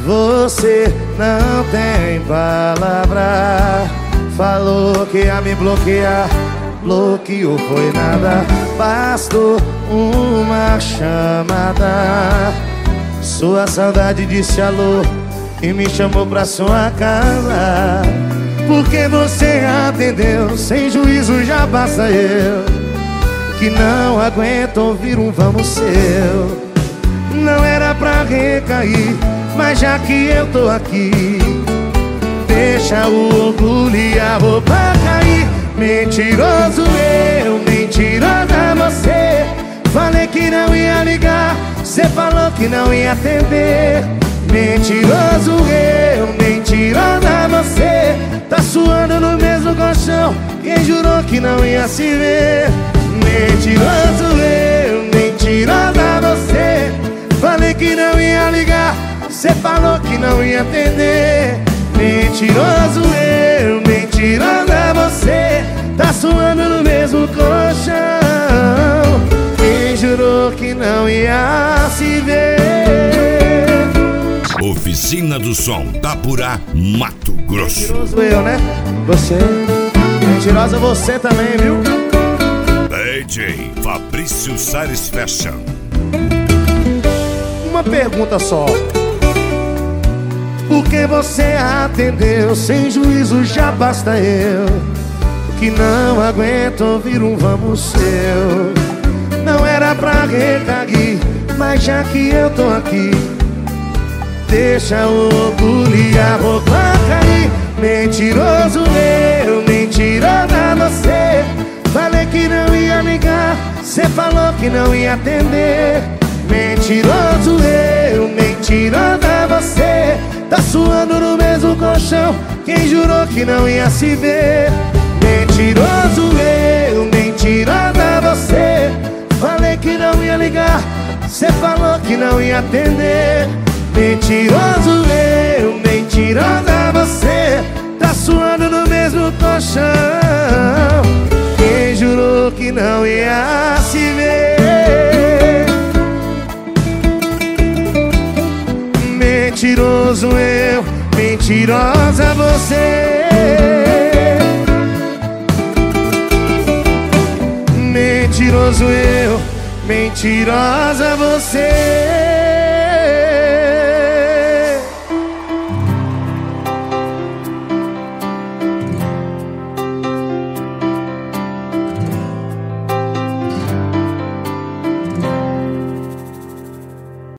Você não tem palavra. Falou que ia me bloquear, bloqueou foi nada. Bastou uma chamada. Sua saudade disse alô e me chamou pra sua casa. Porque você atendeu, sem juízo já basta eu, que não aguento ouvir um vamos seu. Não era pra recair, mas já que eu tô aqui, deixa o orgulho e a roupa cair. Mentiroso eu, mentirosa você. Falei que não ia ligar, cê falou que não ia atender. Mentiroso eu, mentirosa você. Tá suando no mesmo colchão, quem jurou que não ia se ver. Mentiroso eu, mentirosa você. Falei que não ia ligar, cê falou que não ia atender. Mentiroso eu, mentirosa você. Tá suando no mesmo colchão, quem jurou que não ia se ver. Oficina do Som, Tapurá, Mato Grosso. Mentiroso eu, né? Você. Mentirosa você também, viu? DJ Fabrício Salles Fashion. Uma pergunta só. Por que você atendeu? Sem juízo já basta eu, que não aguento ouvir um vamos seu. Não era pra recair, mas já que eu tô aqui, deixa o orgulho e a roupa cair. Mentiroso eu, mentirosa você. Falei que não ia ligar, cê falou que não ia atender. Mentiroso eu, mentirosa você. Tá suando no mesmo colchão, quem jurou que não ia se ver. Mentiroso eu, mentirosa você. Falei que não ia ligar, cê falou que não ia atender. Mentiroso eu, mentirosa você. Tá suando no mesmo colchão, quem jurou que não ia se ver. Mentiroso eu, mentirosa você. Mentiroso eu, mentirosa você.